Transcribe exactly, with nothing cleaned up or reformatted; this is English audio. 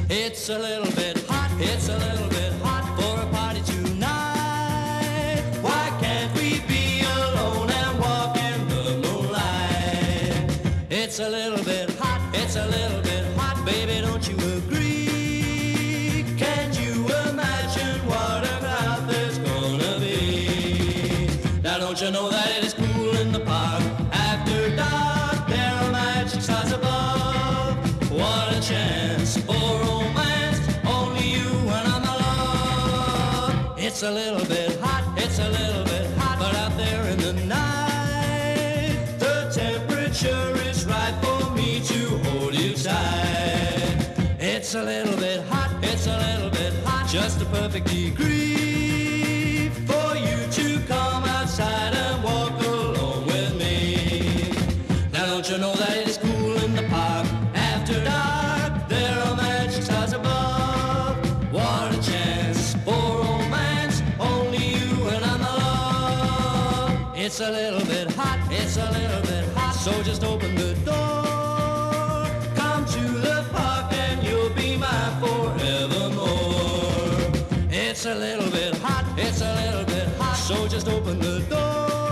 It's a little bit hot, it's a little bit hot for a party tonight. Why can't we be alone and walk in the moonlight? It's a little bit hot, it's a little bit hot, baby, don't you agree? Can't you imagine what a crowd there's gonna be? Now don't you know that it is cool in the park after dark? There are magic stars above. What a chance for romance, only you and I'm alone. It's a little bit hot, it's a little bit hot, but out there in the night, the temperature is right for me to hold you tight. It's a little bit hot, it's a little bit hot, just a perfect degree for you to come outside and walk alone with me. Now don't you know that it is cool in the park after dark? There are magic stars above. What a chance for romance, only you and I'm alone. It's a little bit hot, it's a little bit hot, so just open the door. Come to the park and you'll be mine forevermore. It's a little bit hot, it's a little bit hot, so just open the door.